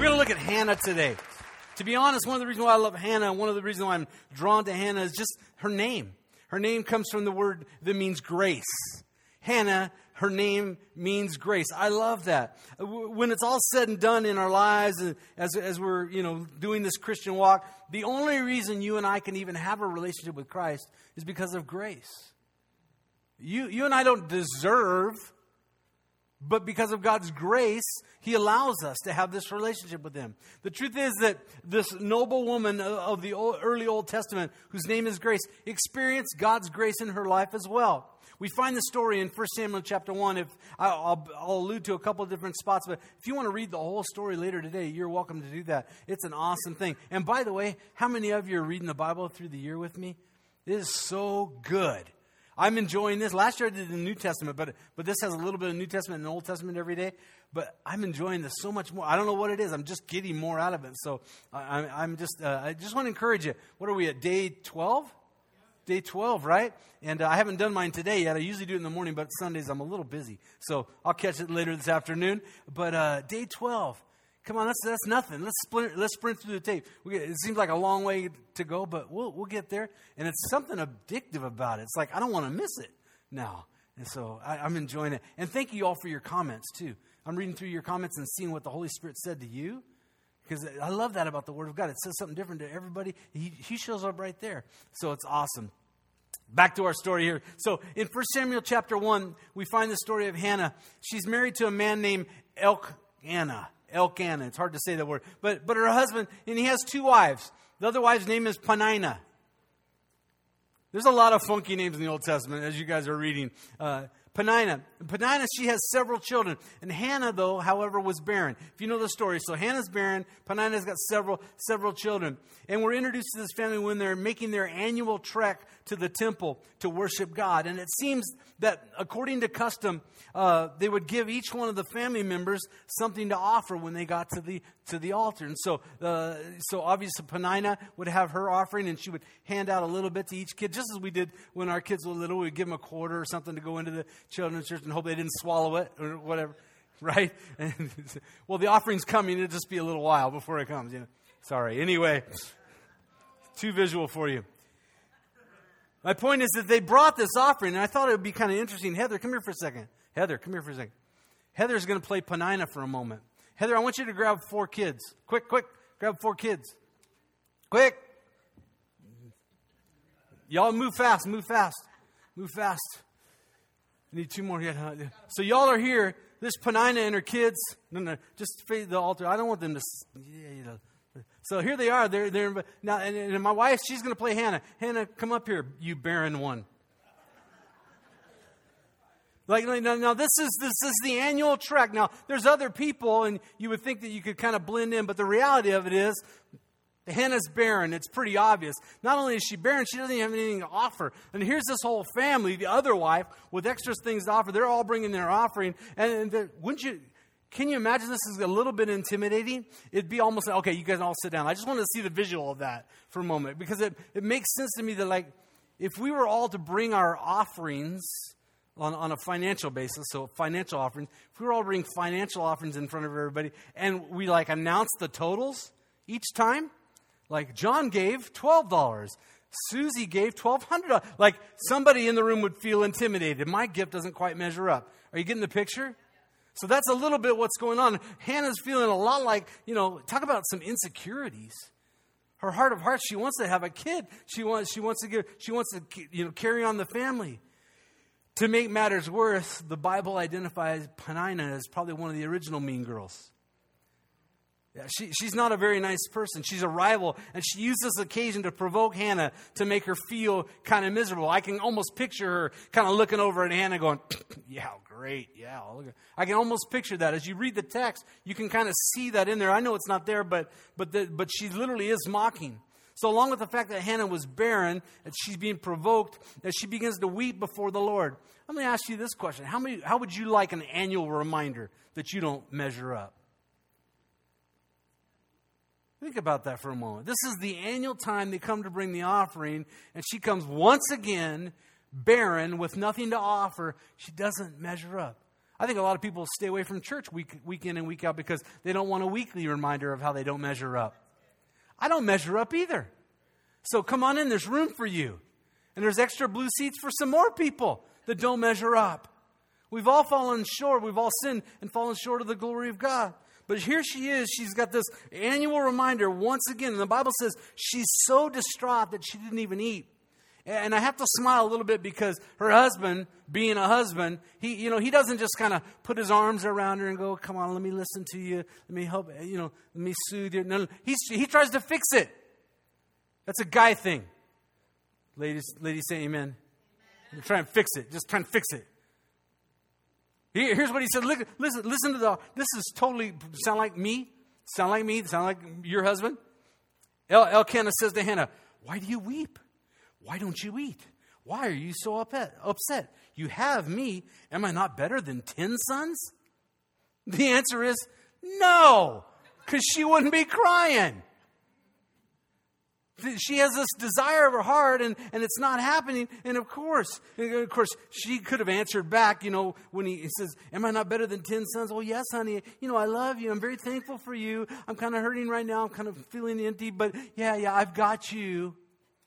We're going to look at Hannah today. To be honest, one of the reasons why I love Hannah, one of the reasons why I'm drawn to Hannah is just her name. Her name comes from the word that means grace. Hannah, her name means grace. I love that. When it's all said and done in our lives, and as we're doing this Christian walk, the only reason you and I can even have a relationship with Christ is because of grace. You and I don't deserve, but because of God's grace, He allows us to have this relationship with Him. The truth is that this noble woman of the early Old Testament, whose name is Grace, experienced God's grace in her life as well. We find the story in 1 Samuel chapter 1. I'll allude to a couple of different spots, but if you want to read the whole story later today, you're welcome to do that. It's an awesome thing. And by the way, how many of you are reading the Bible through the year with me? It is so good. I'm enjoying this. Last year I did the New Testament, but this has a little bit of New Testament and Old Testament every day. But I'm enjoying this so much more. I don't know what it is. I'm just getting more out of it. So I just want to encourage you. What are we at, day 12? Day 12, right? And I haven't done mine today yet. I usually do it in the morning, but Sundays I'm a little busy. So I'll catch it later this afternoon. But day 12. Come on, that's nothing. Let's sprint through the tape. It seems like a long way to go, but we'll get there. And it's something addictive about it. It's like I don't want to miss it now. And so I'm enjoying it. And thank you all for your comments too. I'm reading through your comments and seeing what the Holy Spirit said to you. Because I love that about the Word of God. It says something different to everybody. He shows up right there. So it's awesome. Back to our story here. So in 1 Samuel chapter 1, we find the story of Hannah. She's married to a man named Elkanah. It's hard to say that word. But her husband, and he has two wives. The other wife's name is Peninnah. There's a lot of funky names in the Old Testament as you guys are reading. Peninnah, she has several children. And Hannah, though, however, was barren. If you know the story. So Hannah's barren. Peninnah's got several children. And we're introduced to this family when they're making their annual trek to the temple to worship God. And it seems that, according to custom, they would give each one of the family members something to offer when they got to the altar. And so obviously Peninnah would have her offering, and she would hand out a little bit to each kid, just as we did when our kids were little. We'd give them a quarter or something to go into the children's church and hope they didn't swallow it or whatever, right? Well, the offering's coming. It'll just be a little while before it comes. Sorry. Anyway, too visual for you. My point is that they brought this offering, and I thought it would be kind of interesting. Heather, come here for a second. Heather's going to play Peninnah for a moment. Heather, I want you to grab 4 kids. Quick, grab 4 kids. Quick. Y'all move fast. I need 2 more here. So y'all are here. There's Peninnah and her kids. No, just face the altar. I don't want them to, So here they are. They're now, and my wife, she's going to play Hannah. Hannah, come up here, you barren one. Now this is the annual trek. Now there's other people, and you would think that you could kind of blend in, but the reality of it is, Hannah's barren. It's pretty obvious. Not only is she barren, she doesn't even have anything to offer. And here's this whole family, the other wife, with extra things to offer. They're all bringing their offering, and can you imagine this is a little bit intimidating? It'd be almost like, okay, you guys all sit down. I just want to see the visual of that for a moment, because it makes sense to me that, like, if we were all to bring our offerings on a financial basis, so financial offerings, if we were all to bring financial offerings in front of everybody, and we announce the totals each time, like John gave $12, Susie gave $1,200. Like, somebody in the room would feel intimidated. My gift doesn't quite measure up. Are you getting the picture? So that's a little bit what's going on. Hannah's feeling a lot like, talk about some insecurities. Her heart of hearts, she wants to have a kid. She wants to carry on the family. To make matters worse, the Bible identifies Peninnah as probably one of the original mean girls. Yeah, she's not a very nice person. She's a rival, and she used this occasion to provoke Hannah to make her feel kind of miserable. I can almost picture her kind of looking over at Hannah going, yeah, great, yeah. I can almost picture that. As you read the text, you can kind of see that in there. I know it's not there, but she literally is mocking. So along with the fact that Hannah was barren, and she's being provoked, as she begins to weep before the Lord. Let me ask you this question. How would you like an annual reminder that you don't measure up? Think about that for a moment. This is the annual time they come to bring the offering, and she comes once again barren with nothing to offer. She doesn't measure up. I think a lot of people stay away from church week in and week out because they don't want a weekly reminder of how they don't measure up. I don't measure up either. So come on in, there's room for you. And there's extra blue seats for some more people that don't measure up. We've all fallen short. We've all sinned and fallen short of the glory of God. But here she is. She's got this annual reminder once again. And the Bible says she's so distraught that she didn't even eat. And I have to smile a little bit because her husband, being a husband, he doesn't just kind of put his arms around her and go, come on, let me listen to you. Let me help, let me soothe you. No, he tries to fix it. That's a guy thing. Ladies say amen. Try and fix it. Just try and fix it. Here's what he said. Listen to this is totally, sound like me, sound like your husband. Elkanah says to Hannah, why do you weep? Why don't you eat? Why are you so upset? You have me. Am I not better than 10 sons? The answer is no, because she wouldn't be crying. She has this desire of her heart, and it's not happening. And of course, she could have answered back, when he says, am I not better than 10 sons? Oh, yes, honey. I love you. I'm very thankful for you. I'm kind of hurting right now. I'm kind of feeling empty, but yeah, I've got you.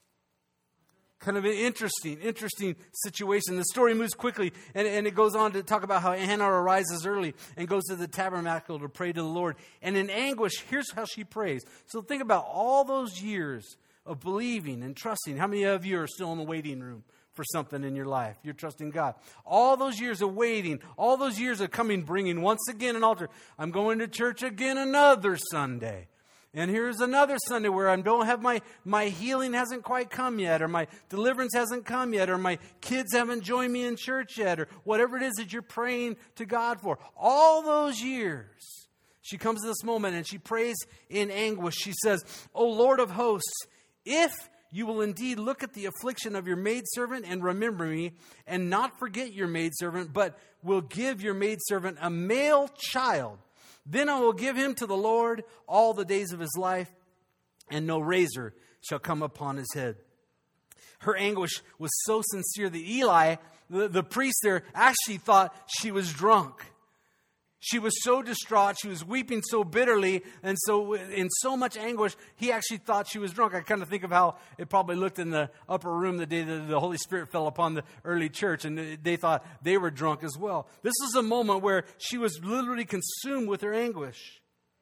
Kind of an interesting situation. The story moves quickly, and it goes on to talk about how Hannah arises early and goes to the tabernacle to pray to the Lord. And in anguish, here's how she prays. So think about all those years of believing and trusting. How many of you are still in the waiting room for something in your life? You're trusting God. All those years of waiting, all those years of coming, bringing once again an altar. I'm going to church again another Sunday. And here's another Sunday where I don't have my healing hasn't quite come yet, or my deliverance hasn't come yet, or my kids haven't joined me in church yet, or whatever it is that you're praying to God for. All those years, she comes to this moment and she prays in anguish. She says, O Lord of hosts, if you will indeed look at the affliction of your maidservant and remember me, and not forget your maidservant, but will give your maidservant a male child, then I will give him to the Lord all the days of his life, and no razor shall come upon his head. Her anguish was so sincere that Eli, the priest there, actually thought she was drunk. She was so distraught, she was weeping so bitterly, and so in so much anguish, he actually thought she was drunk. I kind of think of how it probably looked in the upper room the day that the Holy Spirit fell upon the early church, and they thought they were drunk as well. This is a moment where she was literally consumed with her anguish.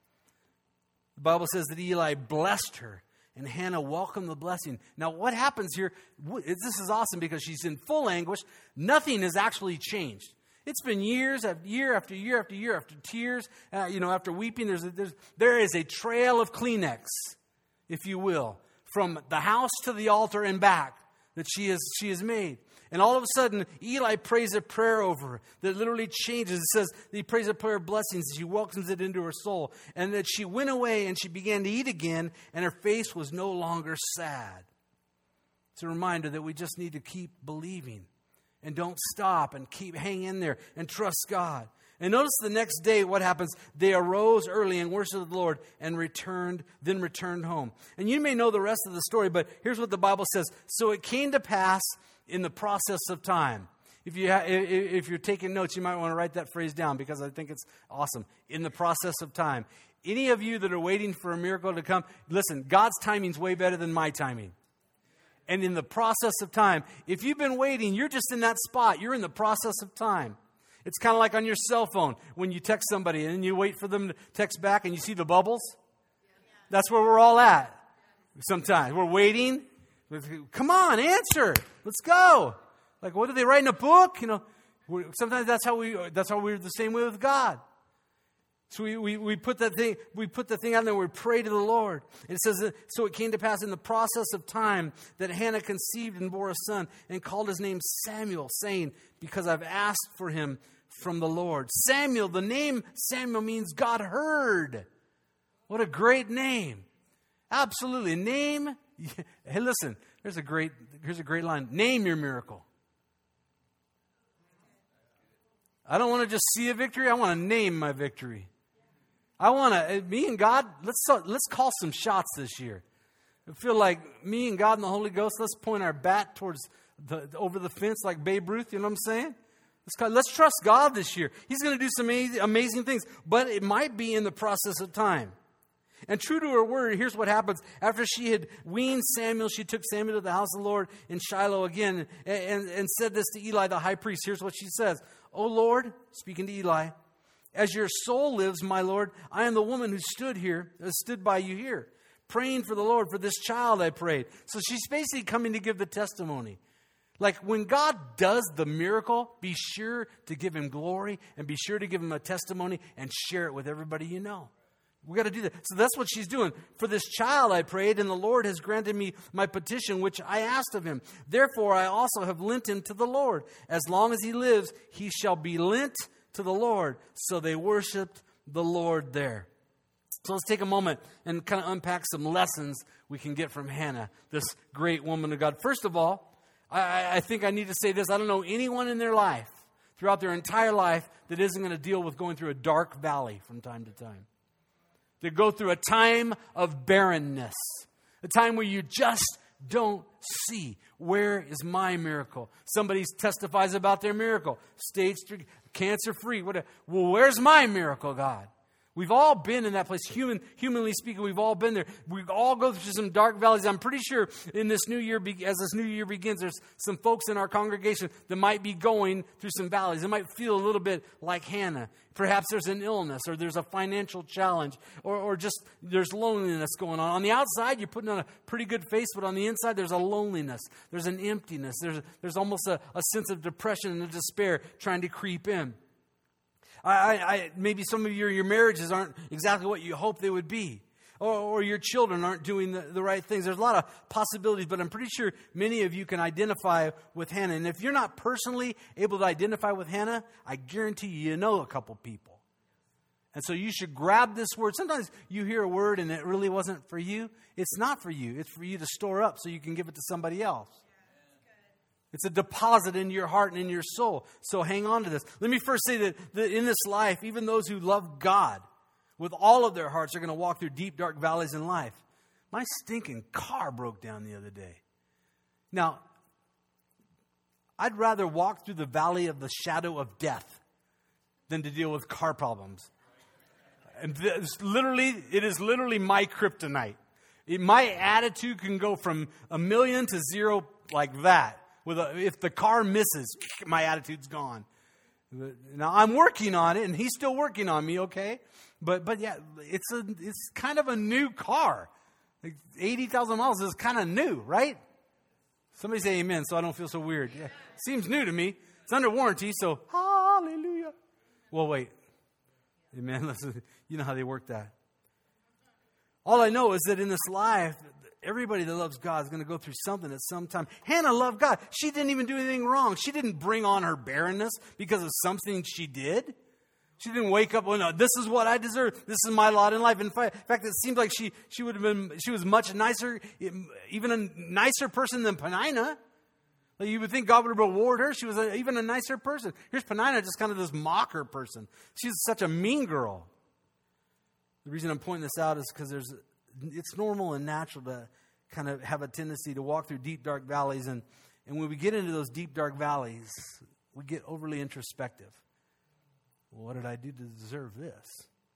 The Bible says that Eli blessed her, and Hannah welcomed the blessing. Now, what happens here, this is awesome because she's in full anguish. Nothing has actually changed. It's been year after year after tears, after weeping. There is a trail of Kleenex, if you will, from the house to the altar and back that she has made. And all of a sudden, Eli prays a prayer over her that literally changes. It says that he prays a prayer of blessings. She welcomes it into her soul. And that she went away and she began to eat again, and her face was no longer sad. It's a reminder that we just need to keep believing. And don't stop and keep hang in there and trust God. And notice the next day what happens. They arose early and worshiped the Lord and returned home. And you may know the rest of the story, but here's what the Bible says. So it came to pass in the process of time. If you're taking notes, you might want to write that phrase down because I think it's awesome. In the process of time. Any of you that are waiting for a miracle to come, listen, God's timing's way better than my timing. And in the process of time, if you've been waiting, you're just in that spot. You're in the process of time. It's kind of like on your cell phone when you text somebody and you wait for them to text back and you see the bubbles. That's where we're all at sometimes. We're waiting. Come on, answer. Let's go. Like, what, are they writing a book? Sometimes that's how we're the same way with God. So we put the thing out there and we pray to the Lord. And it says, so it came to pass in the process of time that Hannah conceived and bore a son and called his name Samuel, saying, because I've asked for him from the Lord. Samuel, the name Samuel means God heard. What a great name. Absolutely. Name. Hey, listen, here's a great line. Name your miracle. I don't want to just see a victory. I want to name my victory. Me and God, let's call some shots this year. I feel like me and God and the Holy Ghost, let's point our bat towards over the fence like Babe Ruth, you know what I'm saying? Let's trust God this year. He's going to do some amazing things, but it might be in the process of time. And true to her word, here's what happens. After she had weaned Samuel, she took Samuel to the house of the Lord in Shiloh again and said this to Eli, the high priest. Here's what she says. "O Lord," speaking to Eli, "as your soul lives, my Lord, I am the woman who stood by you here, praying for the Lord for this child I prayed." So she's basically coming to give the testimony. Like when God does the miracle, be sure to give him glory and be sure to give him a testimony and share it with everybody you know. We got to do that. So that's what she's doing. "For this child I prayed, and the Lord has granted me my petition, which I asked of him. Therefore I also have lent him to the Lord. As long as he lives, he shall be lent to the Lord." So they worshiped the Lord there. So let's take a moment and kind of unpack some lessons we can get from Hannah, this great woman of God. First of all, I think I need to say this. I don't know anyone in their life, throughout their entire life, that isn't going to deal with going through a dark valley from time to time. They go through a time of barrenness, a time where you just don't see, where is my miracle? Somebody testifies about their miracle, stage 3, cancer-free. Well, where's my miracle, God? We've all been in that place. Humanly speaking, we've all been there. We all go through some dark valleys. I'm pretty sure in this new year, as this new year begins, there's some folks in our congregation that might be going through some valleys. It might feel a little bit like Hannah. Perhaps there's an illness or there's a financial challenge or just there's loneliness going on. On the outside, you're putting on a pretty good face, but on the inside, there's a loneliness. There's an emptiness. There's almost a sense of depression and a despair trying to creep in. Maybe some of your marriages aren't exactly what you hope they would be. Or your children aren't doing the right things. There's a lot of possibilities, but I'm pretty sure many of you can identify with Hannah. And if you're not personally able to identify with Hannah, I guarantee you know a couple people. And so you should grab this word. Sometimes you hear a word and it really wasn't for you. It's not for you. It's for you to store up so you can give it to somebody else. It's a deposit in your heart and in your soul. So hang on to this. Let me first say that in this life, even those who love God with all of their hearts are going to walk through deep, dark valleys in life. My stinking car broke down the other day. Now, I'd rather walk through the valley of the shadow of death than to deal with car problems. And it is literally my kryptonite. My attitude can go from 1,000,000 to 0 like that. If the car misses, my attitude's gone. Now I'm working on it, and he's still working on me. Okay, but yeah, it's kind of a new car. Like 80,000 miles is kind of new, right? Somebody say amen, so I don't feel so weird. Yeah, seems new to me. It's under warranty, so hallelujah. Well, wait, amen. Listen, you know how they work that. All I know is that in this life, everybody that loves God is going to go through something at some time. Hannah loved God. She didn't even do anything wrong. She didn't bring on her barrenness because of something she did. She didn't wake up, well, no, this is what I deserve. This is my lot in life. In fact, it seems like she was much nicer, even a nicer person than Peninnah. Like you would think God would reward her. She was even a nicer person. Here's Peninnah, just kind of this mocker person. She's such a mean girl. The reason I'm pointing this out is because it's normal and natural to kind of have a tendency to walk through deep, dark valleys. And when we get into those deep, dark valleys, we get overly introspective. Well, what did I do to deserve this?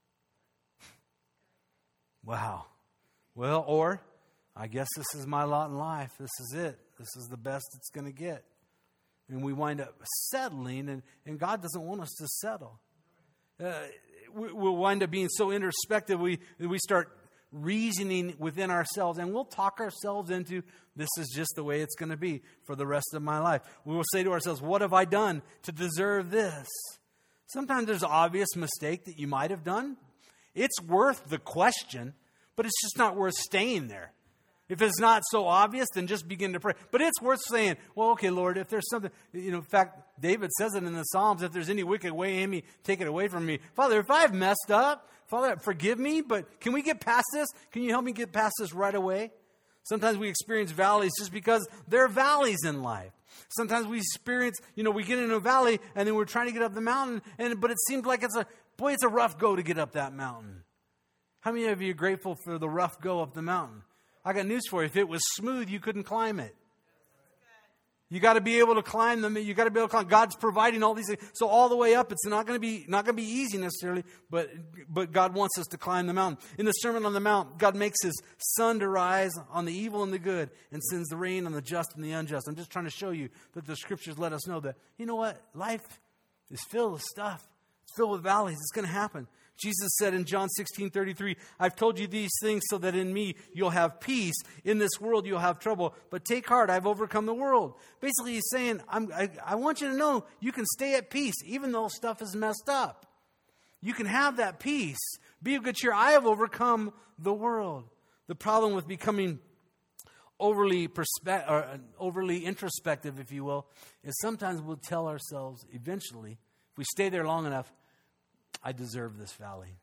Wow. Well, or I guess this is my lot in life. This is it. This is the best it's going to get. And we wind up settling, and God doesn't want us to settle. We'll wind up being so introspective, we start reasoning within ourselves, and we'll talk ourselves into, this is just the way it's going to be for the rest of my life. We will say to ourselves, what have I done to deserve this? Sometimes there's an obvious mistake that you might have done. It's worth the question, but it's just not worth staying there. If it's not so obvious, then just begin to pray. But it's worth saying, well, okay, Lord, if there's something, in fact, David says it in the Psalms, if there's any wicked way in me, take it away from me. Father, if I've messed up, Father, forgive me, but can we get past this? Can you help me get past this right away? Sometimes we experience valleys just because there are valleys in life. Sometimes we experience, we get into a valley and then we're trying to get up the mountain, but it seems like it's a rough go to get up that mountain. How many of you are grateful for the rough go up the mountain? I got news for you. If it was smooth, you couldn't climb it. You got to be able to climb them. You got to be able to climb. God's providing all these things. So all the way up, it's not going to be easy necessarily, but God wants us to climb the mountain. In the Sermon on the Mount, God makes His sun to rise on the evil and the good, and sends the rain on the just and the unjust. I'm just trying to show you that the Scriptures let us know that, you know what? Life is filled with stuff. It's filled with valleys. It's going to happen. Jesus said in John 16:33, I've told you these things so that in me you'll have peace. In this world you'll have trouble. But take heart, I've overcome the world. Basically, He's saying, I want you to know you can stay at peace even though stuff is messed up. You can have that peace. Be of good cheer. I have overcome the world. The problem with becoming overly introspective, if you will, is sometimes we'll tell ourselves eventually, if we stay there long enough, I deserve this valley.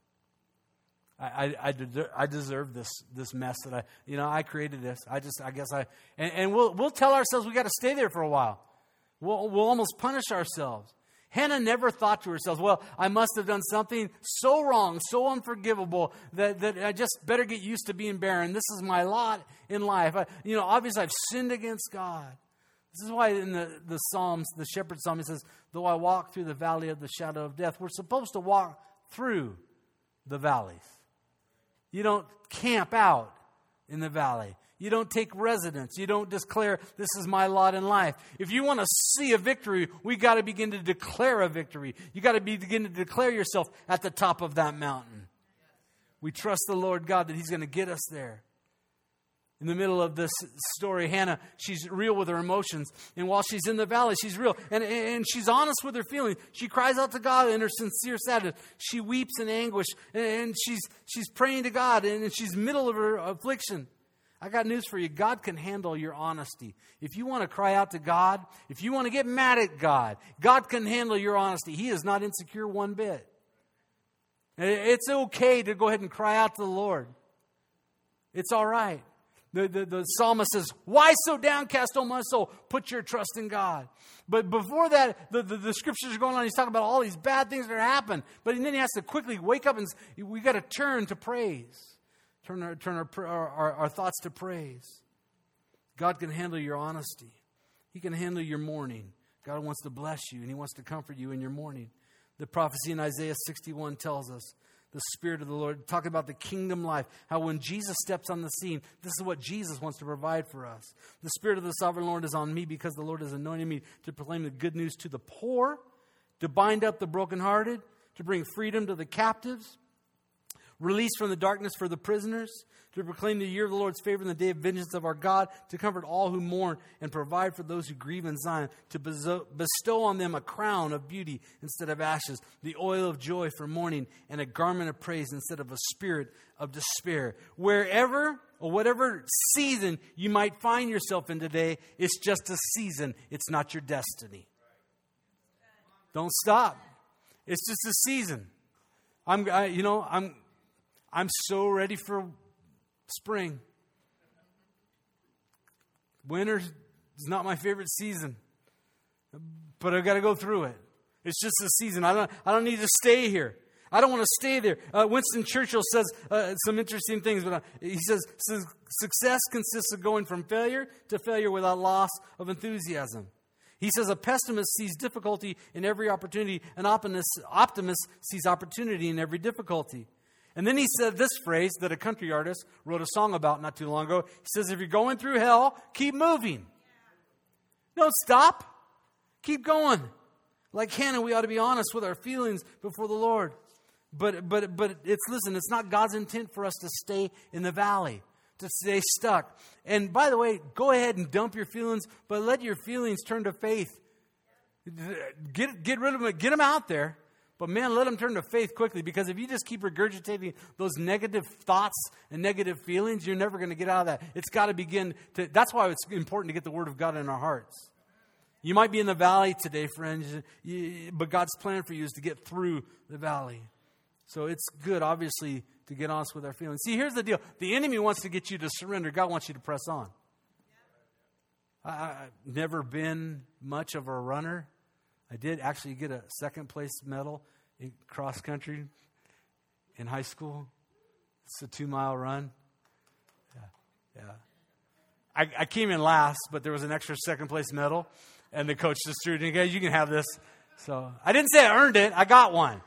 I deserve this mess that I created this. And we'll tell ourselves we got to stay there for a while. We'll almost punish ourselves. Hannah never thought to herself, well, I must have done something so wrong, so unforgivable that I just better get used to being barren. This is my lot in life. Obviously I've sinned against God. This is why in the Psalms, the Shepherd Psalm, it says, though I walk through the valley of the shadow of death. We're supposed to walk through the valleys. You don't camp out in the valley. You don't take residence. You don't declare, this is my lot in life. If you want to see a victory, we got to begin to declare a victory. You got to begin to declare yourself at the top of that mountain. We trust the Lord God that He's going to get us there. In the middle of this story, Hannah, she's real with her emotions. And while she's in the valley, she's real. And she's honest with her feelings. She cries out to God in her sincere sadness. She weeps in anguish. And she's praying to God. And she's middle of her affliction. I got news for you. God can handle your honesty. If you want to cry out to God, if you want to get mad at God, God can handle your honesty. He is not insecure one bit. It's okay to go ahead and cry out to the Lord. It's all right. The psalmist says, why so downcast, O my soul? Put your trust in God. But before that, the scriptures are going on. He's talking about all these bad things that happen. But then he has to quickly wake up and we got to turn to praise. Turn our thoughts to praise. God can handle your honesty. He can handle your mourning. God wants to bless you and He wants to comfort you in your mourning. The prophecy in Isaiah 61 tells us the Spirit of the Lord, talking about the kingdom life, how when Jesus steps on the scene, this is what Jesus wants to provide for us. The Spirit of the Sovereign Lord is on me because the Lord has anointed me to proclaim the good news to the poor, to bind up the brokenhearted, to bring freedom to the captives, release from the darkness for the prisoners, to proclaim the year of the Lord's favor and the day of vengeance of our God, to comfort all who mourn and provide for those who grieve in Zion, to bestow on them a crown of beauty instead of ashes, the oil of joy for mourning, and a garment of praise instead of a spirit of despair. Wherever or whatever season you might find yourself in today, it's just a season. It's not your destiny. Don't stop. It's just a season. I'm so ready for spring. Winter is not my favorite season, but I've got to go through it. It's just a season. I don't need to stay here. I don't want to stay there. Winston Churchill says some interesting things, but he says success consists of going from failure to failure without loss of enthusiasm. He says a pessimist sees difficulty in every opportunity. An optimist sees opportunity in every difficulty. And then he said this phrase that a country artist wrote a song about not too long ago. He says, if you're going through hell, keep moving. Don't stop. Keep going. Like Hannah, we ought to be honest with our feelings before the Lord. But it's not God's intent for us to stay in the valley, to stay stuck. And by the way, go ahead and dump your feelings, but let your feelings turn to faith. Get rid of them. Get them out there. But man, let them turn to faith quickly, because if you just keep regurgitating those negative thoughts and negative feelings, you're never going to get out of that. It's got to begin to, that's why it's important to get the Word of God in our hearts. You might be in the valley today, friends, but God's plan for you is to get through the valley. So it's good, obviously, to get honest with our feelings. See, here's the deal. The enemy wants to get you to surrender. God wants you to press on. I've never been much of a runner. I did actually get a second place medal in cross country in high school. It's a 2-mile run. Yeah. I came in last, but there was an extra second place medal. And the coach just threw it in. Guys, you can have this. So I didn't say I earned it. I got one.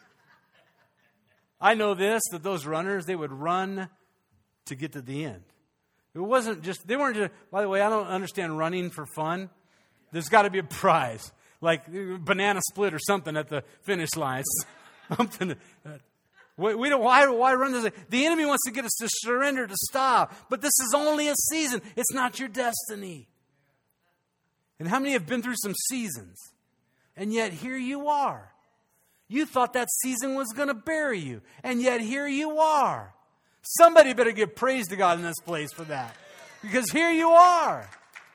I know this, that those runners, they would run to get to the end. It wasn't just, they weren't just, by the way, I don't understand running for fun. There's got to be a prize, like banana split or something at the finish line. Something. We don't, why run this? The enemy wants to get us to surrender, to stop. But this is only a season. It's not your destiny. And how many have been through some seasons? And yet here you are. You thought that season was going to bury you. And yet here you are. Somebody better give praise to God in this place for that. Because here you are.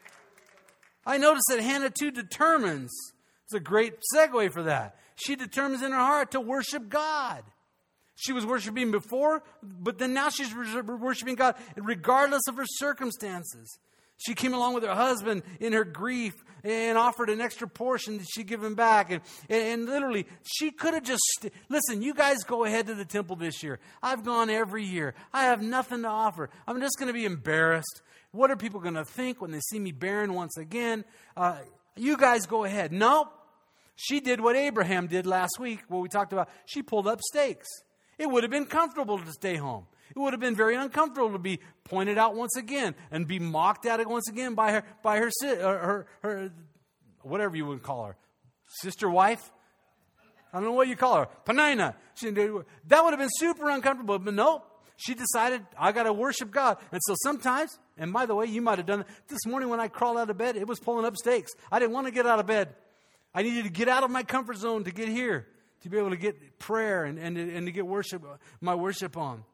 I notice that Hannah too determines. It's a great segue for that. She determines in her heart to worship God. She was worshiping before, but then now she's worshiping God regardless of her circumstances. She came along with her husband in her grief and offered an extra portion that she'd give him back. And literally, she could have just... Listen, you guys go ahead to the temple this year. I've gone every year. I have nothing to offer. I'm just going to be embarrassed. What are people going to think when they see me barren once again? You guys go ahead. No, she did what Abraham did last week, what we talked about. She pulled up stakes. It would have been comfortable to stay home. It would have been very uncomfortable to be pointed out once again and be mocked at it once again by her whatever you would call her, sister wife. I don't know what you call her, Penina. That would have been super uncomfortable, but no, she decided I got to worship God. And so sometimes, and by the way, you might have done it this morning when I crawled out of bed. It was pulling up stakes. I didn't want to get out of bed. I needed to get out of my comfort zone to get here, to be able to get prayer and to get my worship on.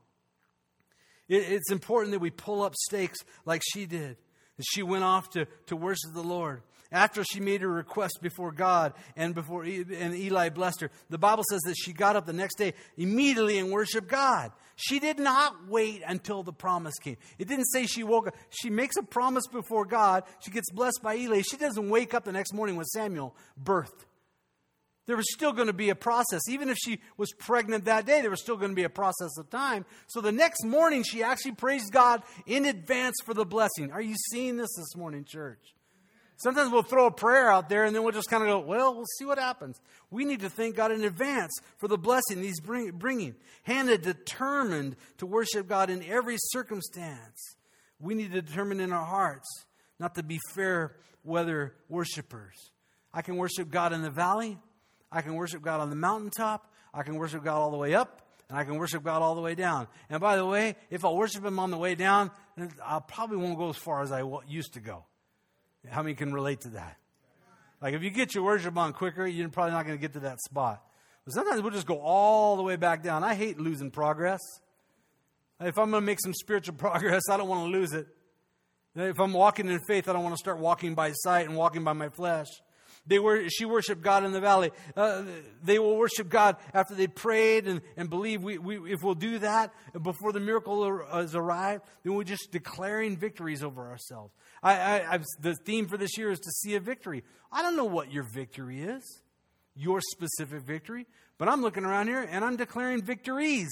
It's important that we pull up stakes like she did. And she went off to worship the Lord. After she made her request before God and Eli blessed her, the Bible says that she got up the next day immediately and worshiped God. She did not wait until the promise came. It didn't say she woke up. She makes a promise before God. She gets blessed by Eli. She doesn't wake up the next morning with Samuel birthed. There was still going to be a process. Even if she was pregnant that day, there was still going to be a process of time. So the next morning, she actually praised God in advance for the blessing. Are you seeing this morning, church? Sometimes we'll throw a prayer out there and then we'll just kind of go, well, we'll see what happens. We need to thank God in advance for the blessing He's bringing. Hannah determined to worship God in every circumstance. We need to determine in our hearts not to be fair weather worshipers. I can worship God in the valley. I can worship God on the mountaintop. I can worship God all the way up. And I can worship God all the way down. And by the way, if I worship Him on the way down, I probably won't go as far as I used to go. How many can relate to that? Like if you get your worship on quicker, you're probably not going to get to that spot. But sometimes we'll just go all the way back down. I hate losing progress. If I'm going to make some spiritual progress, I don't want to lose it. If I'm walking in faith, I don't want to start walking by sight and walking by my flesh. She worshiped God in the valley. They will worship God after they prayed and believe. If we'll do that before the miracle has arrived, then we're just declaring victories over ourselves. The theme for this year is to see a victory. I don't know what your victory is, your specific victory, but I'm looking around here and I'm declaring victories.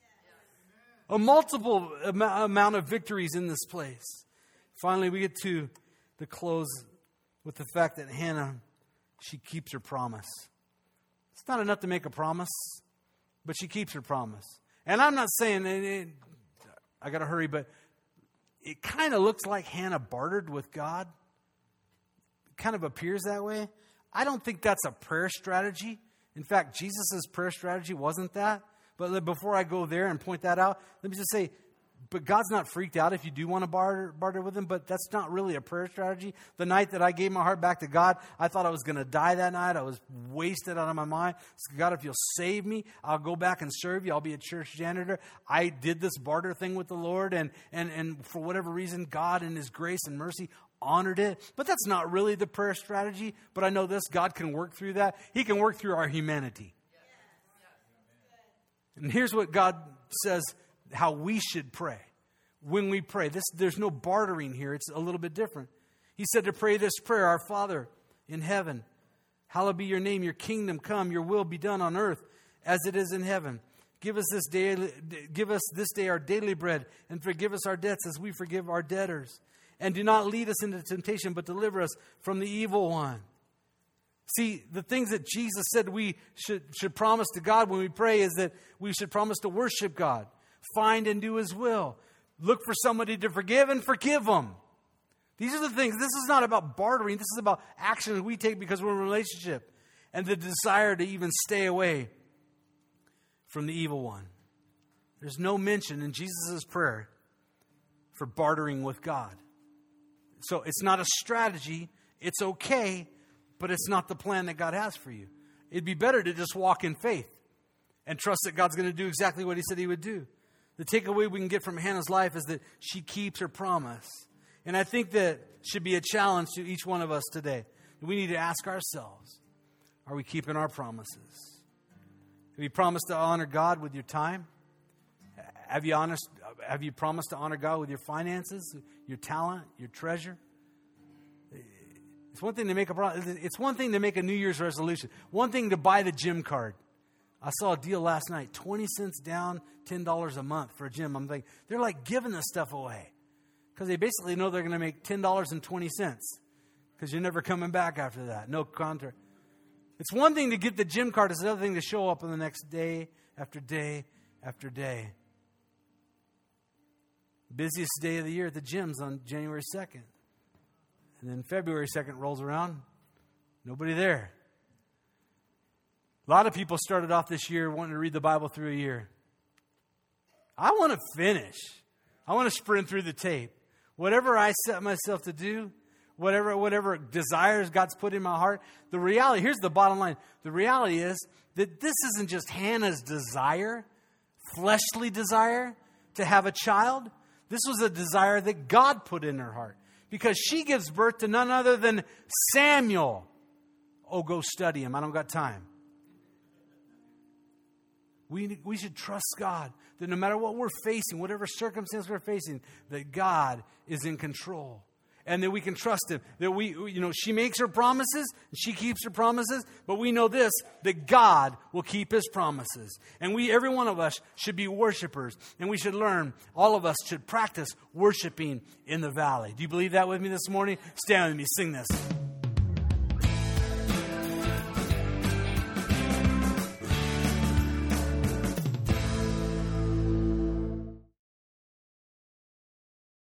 A multiple amount of victories in this place. Finally, we get to the close with the fact that Hannah, she keeps her promise. It's not enough to make a promise, but she keeps her promise. And I'm not saying, I got to hurry, but it kind of looks like Hannah bartered with God. It kind of appears that way. I don't think that's a prayer strategy. In fact, Jesus' prayer strategy wasn't that. But before I go there and point that out, let me just say, but God's not freaked out if you do want to barter with Him, but that's not really a prayer strategy. The night that I gave my heart back to God, I thought I was going to die that night. I was wasted out of my mind. So God, if You'll save me, I'll go back and serve You. I'll be a church janitor. I did this barter thing with the Lord, and for whatever reason, God in His grace and mercy honored it. But that's not really the prayer strategy. But I know this, God can work through that. He can work through our humanity. And here's what God says how we should pray. When we pray, there's no bartering here. It's a little bit different. He said to pray this prayer, Our Father in heaven, hallowed be Your name, Your kingdom come, Your will be done on earth as it is in heaven. Give us this day our daily bread, and forgive us our debts as we forgive our debtors. And do not lead us into temptation, but deliver us from the evil one. See, the things that Jesus said we should promise to God when we pray is that we should promise to worship God, find and do His will, look for somebody to forgive and forgive them. These are the things. This is not about bartering. This is about actions we take because we're in a relationship and the desire to even stay away from the evil one. There's no mention in Jesus' prayer for bartering with God. So it's not a strategy. It's okay, but it's not the plan that God has for you. It'd be better to just walk in faith and trust that God's going to do exactly what He said He would do. The takeaway we can get from Hannah's life is that she keeps her promise. And I think that should be a challenge to each one of us today. We need to ask ourselves, are we keeping our promises? Have you promised to honor God with your time? Have you promised to honor God with your finances, your talent, your treasure? It's one thing to make it's one thing to make a New Year's resolution. One thing to buy the gym card. I saw a deal last night, 20 cents down, $10 a month for a gym. I'm thinking, they're like giving this stuff away. Because they basically know they're going to make $10.20. Because you're never coming back after that. No contract. It's one thing to get the gym card. It's another thing to show up on the next day after day after day. Busiest day of the year at the gym's on January 2nd. And then February 2nd rolls around. Nobody there. A lot of people started off this year wanting to read the Bible through a year. I want to finish. I want to sprint through the tape. Whatever I set myself to do, whatever desires God's put in my heart, the reality, here's the bottom line. The reality is that this isn't just Hannah's desire, fleshly desire to have a child. This was a desire that God put in her heart. Because she gives birth to none other than Samuel. Oh, go study him. I don't got time. We should trust God that no matter what we're facing, whatever circumstance we're facing, that God is in control. And that we can trust Him. That she makes her promises, she keeps her promises, but we know this, that God will keep His promises. And every one of us should be worshipers. And we should learn, all of us should practice worshiping in the valley. Do you believe that with me this morning? Stand with me, sing this.